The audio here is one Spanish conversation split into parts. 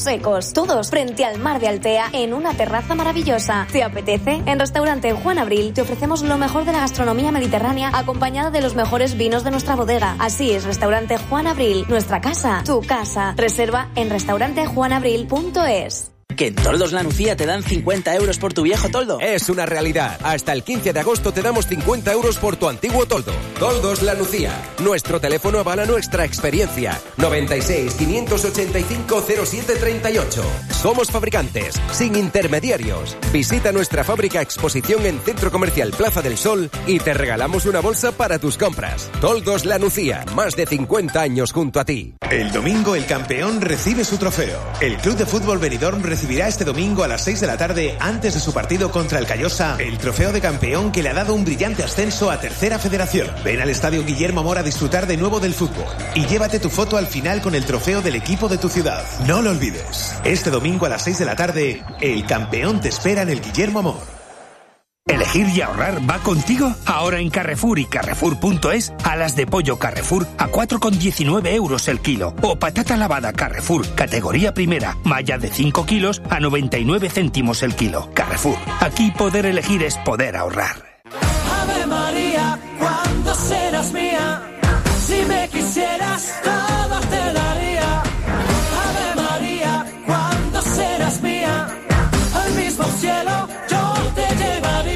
secos, todos frente al mar de Altea en una terraza maravillosa. ¿Te apetece? En Restaurante Juan Abril te ofrecemos lo mejor de la gastronomía mediterránea acompañada de los mejores vinos de nuestra bodega. Así es, Restaurante Juan Abril, nuestra casa, tu casa. Reserva en restaurantejuanabril.es. ¿Que en Toldos La Nucía te dan 50 euros por tu viejo toldo? Es una realidad. Hasta el 15 de agosto te damos 50 euros por tu antiguo toldo. Toldos La Nucía. Nuestro teléfono avala nuestra experiencia. 96 585 0738. Somos fabricantes, sin intermediarios. Visita nuestra fábrica exposición en Centro Comercial Plaza del Sol y te regalamos una bolsa para tus compras. Toldos La Nucía. Más de 50 años junto a ti. El domingo el campeón recibe su trofeo. El Club de Fútbol Benidorm recibirá este domingo a las 6 de la tarde, antes de su partido contra el Callosa, el trofeo de campeón que le ha dado un brillante ascenso a Tercera Federación. Ven al Estadio Guillermo Amor a disfrutar de nuevo del fútbol y llévate tu foto al final con el trofeo del equipo de tu ciudad. No lo olvides. Este domingo a las 6 de la tarde, el campeón te espera en el Guillermo Amor. ¿Elegir y ahorrar va contigo? Ahora en Carrefour y Carrefour.es, alas de pollo Carrefour a 4,19 euros el kilo. O patata lavada Carrefour, categoría primera, malla de 5 kilos a 99 céntimos el kilo. Carrefour, aquí poder elegir es poder ahorrar. Ave María, ¿cuándo serás mía? Si me quisieras, todo te daría. Ave María, ¿cuándo serás mía? Al mismo cielo yo te llevaría.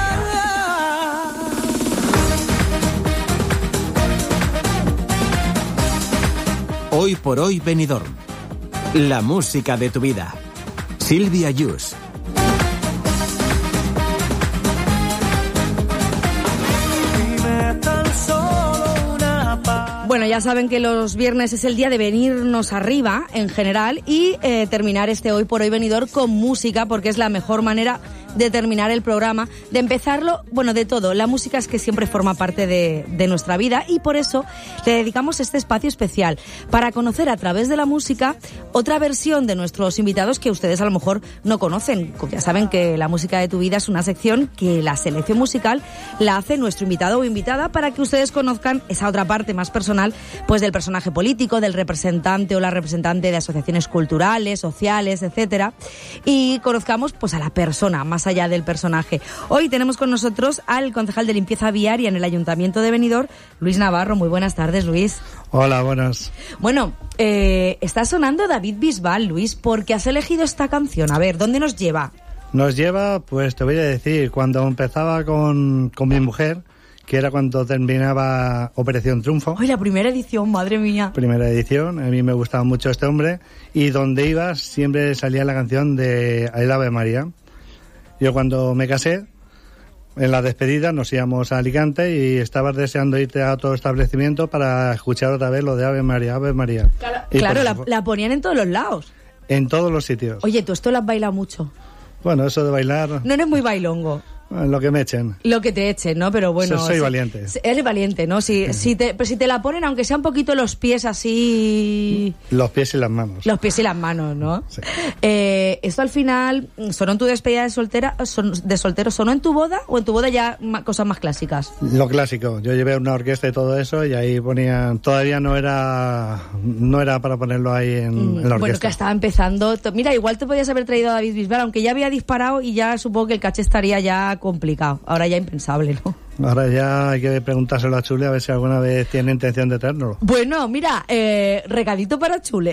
Hoy por hoy Benidorm. La música de tu vida. Silvia Yus. Bueno, ya saben que los viernes es el día de venirnos arriba, en general, y terminar este Hoy por Hoy Benidorm con música, porque es la mejor manera de terminar el programa, de empezarlo, bueno, de todo. La música es que siempre forma parte de nuestra vida y por eso le dedicamos este espacio especial, para conocer a través de la música otra versión de nuestros invitados que ustedes a lo mejor no conocen. Ya saben que la música de tu vida es una sección que la selección musical la hace nuestro invitado o invitada para que ustedes conozcan esa otra parte más personal, pues del personaje político, del representante o la representante de asociaciones culturales, sociales, etcétera, y conozcamos pues a la persona más allá del personaje. Hoy tenemos con nosotros al concejal de limpieza viaria en el Ayuntamiento de Benidorm, Luis Navarro. Muy buenas tardes, Luis. Hola, buenas. Bueno, está sonando David Bisbal, Luis. ¿Por qué has elegido esta canción? A ver, ¿dónde nos lleva? Nos lleva, pues te voy a decir, cuando empezaba con mi mujer, que era cuando terminaba Operación Triunfo. ¡Ay, la primera edición, madre mía! Primera edición, a mí me gustaba mucho este hombre, y donde ibas siempre salía la canción de El Ave María. Yo cuando me casé, en la despedida nos íbamos a Alicante y estabas deseando irte a otro establecimiento para escuchar otra vez lo de Ave María, Ave María. Claro, la ponían en todos los lados. En todos los sitios. Oye, ¿tú esto lo has bailado mucho? Bueno, eso de bailar... No eres muy bailongo. Lo que me echen. Lo que te echen, ¿no? Pero bueno... Soy valiente. Eres valiente, ¿no? Si te la ponen, aunque sea un poquito los pies así... Los pies y las manos. Los pies y las manos, ¿no? Sí. Esto al final, ¿sonó en tu despedida de soltero? ¿Sonó en tu boda o en tu boda ya cosas más clásicas? Lo clásico. Yo llevé una orquesta y todo eso y ahí ponían... Todavía no era para ponerlo ahí en la orquesta. Bueno, que estaba empezando... Mira, igual te podías haber traído a David Bisbal, aunque ya había disparado y ya supongo que el caché estaría ya complicado. Ahora ya impensable, ¿no? Ahora ya hay que preguntárselo a Chule a ver si alguna vez tiene intención de traerlo. Bueno, mira, recadito para Chule.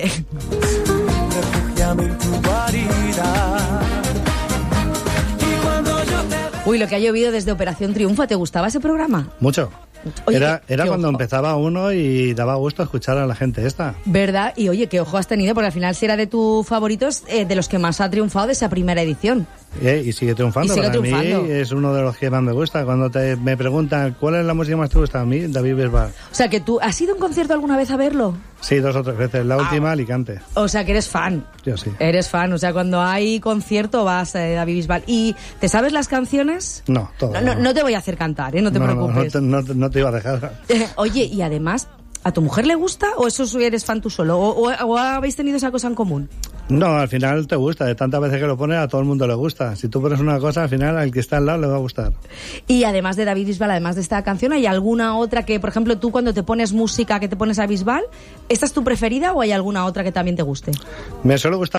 Uy, lo que ha llovido desde Operación Triunfo. ¿Te gustaba ese programa? Mucho. Oye, era cuando empezaba uno y daba gusto escuchar a la gente esta. ¿Verdad? Y oye, qué ojo has tenido, porque al final si era de tus favoritos, de los que más ha triunfado de esa primera edición. Y sigue triunfando. Para mí es uno de los que más me gusta. Cuando me preguntan cuál es la música que más te gusta, a mí, David Bisbal. O sea, que tú, ¿has ido a un concierto alguna vez a verlo? Sí, 2 o 3 veces. La última, Alicante. O sea, que eres fan. Yo sí. Eres fan. O sea, cuando hay concierto vas a David Bisbal. ¿Y te sabes las canciones? No, todas. No te voy a hacer cantar, no te preocupes. No te iba a dejar. Oye, y además, ¿a tu mujer le gusta o eso eres fan tú solo? ¿O habéis tenido esa cosa en común? No, al final te gusta. De tantas veces que lo pones, a todo el mundo le gusta. Si tú pones una cosa, al final al que está al lado le va a gustar. Y además de David Bisbal, además de esta canción, ¿hay alguna otra que, por ejemplo, tú cuando te pones música, que te pones a Bisbal, ¿esta es tu preferida o hay alguna otra que también te guste? Me suele gustar